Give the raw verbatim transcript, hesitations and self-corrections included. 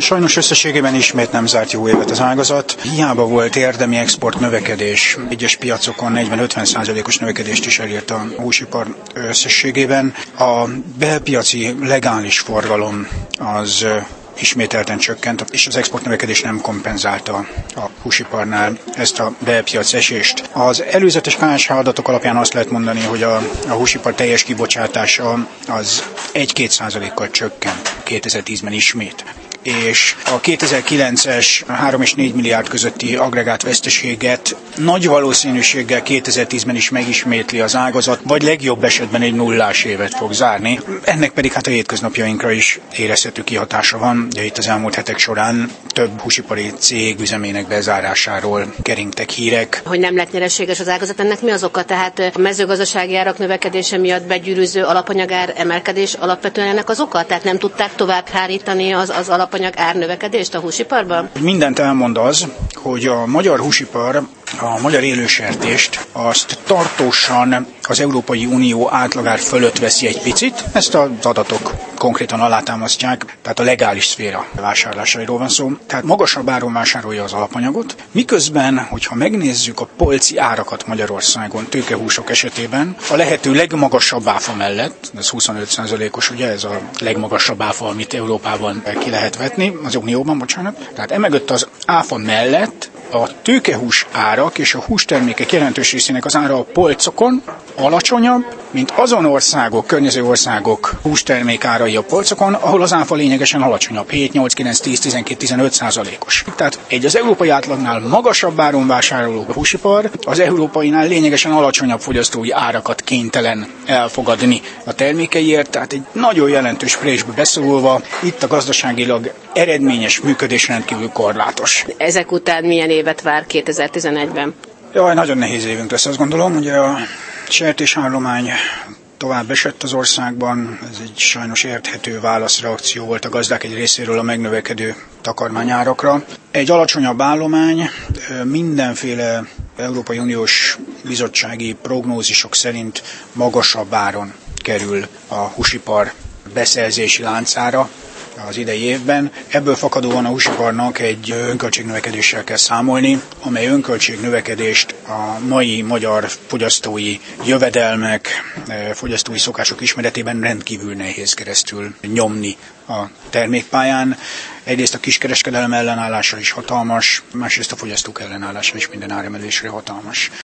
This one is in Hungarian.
Sajnos összességében ismét nem zárt jó évet az ágazat. Hiába volt érdemi export növekedés. Egyes piacokon negyven-ötven százalékos növekedést is elért a húsipar összességében. A belpiaci legális forgalom az ismételten csökkent, és az exportnövekedés nem kompenzálta a húsiparnál ezt a belpiac esést. Az előzetes ká es há adatok alapján azt lehet mondani, hogy a, a húsipar teljes kibocsátása az egy-két százalékkal csökkent kétezer-tízben ismét. És a kétezer-kilences három és négy milliárd közötti agregát veszteséget nagy valószínűséggel kétezer-tízben is megismétli az ágazat, vagy legjobb esetben egy nullás évet fog zárni. Ennek pedig hát a hétköznapjainkra is érezhető kihatása van. Ugye itt az elmúlt hetek során több húsipari cég üzemének bezárásáról keringtek hírek. Hogy nem lett nyereséges az ágazat, ennek mi az oka? Tehát a mezőgazdasági árak növekedése miatt begyűrűző alapanyagár emelkedés alapvetően ennek az oka? Tehát nem tudták tovább hárítani az, az alap alapanyag árnövekedést a húsiparban? Mindent elmond az, hogy a magyar húsipar, a magyar élősertést azt tartósan az Európai Unió átlagár fölött veszi egy picit. Ezt az adatok konkrétan alátámasztják, tehát a legális szféra vásárlásairól van szó. Tehát magasabb áron vásárolja az alapanyagot, miközben, hogyha megnézzük a polci árakat Magyarországon tőkehúsok esetében, a lehető legmagasabb áfa mellett, ez huszonöt százalékos, ugye ez a legmagasabb áfa, amit Európában ki lehet vetni, az Unióban, bocsánat. Tehát emögött az áfa mellett a tőkehús árak és a hústermékek jelentős részének az ára a polcokon alacsonyabb, mint azon országok, környező országok hústermék árai a polcokon, ahol az áfa lényegesen alacsonyabb, hét, nyolc, kilenc, tíz, tizenkét, tizenöt százalékos. Tehát egy az európai átlagnál magasabb áron vásároló húsipar az európainál lényegesen alacsonyabb fogyasztói árakat kénytelen elfogadni a termékeiért, tehát egy nagyon jelentős présbe beszólva, itt a gazdaságilag eredményes működés rendkívül korlátos. Ezek után milyen évet vár kétezer-tizenegyben? Jaj, nagyon nehéz évünk lesz, azt gondolom. Ugye a sertésállomány tovább esett az országban, ez egy sajnos érthető válaszreakció volt a gazdák egy részéről a megnövekedő takarmányárakra. Egy alacsonyabb állomány mindenféle Európai Uniós bizottsági prognózisok szerint magasabb áron kerül a húsipar beszerzési láncára az idei évben. Ebből fakadóan a húsiparnak egy önköltségnövekedéssel kell számolni, amely önköltségnövekedést a mai magyar fogyasztói jövedelmek, fogyasztói szokások ismeretében rendkívül nehéz keresztül nyomni a termékpályán. Egyrészt a kiskereskedelem ellenállása is hatalmas, másrészt a fogyasztók ellenállása is minden áremelésre hatalmas.